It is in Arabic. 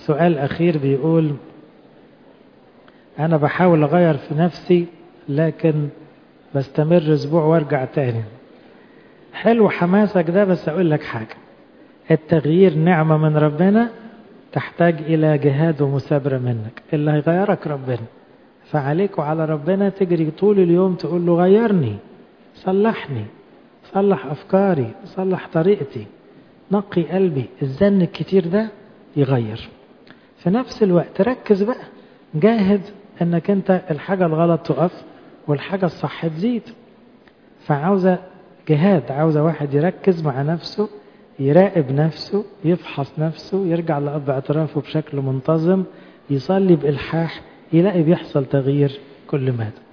سؤال أخير بيقول: أنا بحاول أغير في نفسي لكن بستمر أسبوع وارجع تاني. حلو حماسك ده، بس أقول لك حاجة: التغيير نعمة من ربنا، تحتاج إلى جهاد ومثابرة منك. اللي هيغيرك ربنا، فعليك وعلى ربنا تجري طول اليوم تقول له: غيرني، صلحني، صلح أفكاري، صلح طريقتي، نقي قلبي. الزن الكتير ده يغير. في نفس الوقت ركز بقى، جاهد انك انت الحاجة الغلط تقف والحاجة الصح تزيد. فعاوزة جهاد، عاوزة واحد يركز مع نفسه، يراقب نفسه، يفحص نفسه، يرجع لأب اعترافه بشكل منتظم، يصلي بإلحاح، يلاقي بيحصل تغيير كل مدى.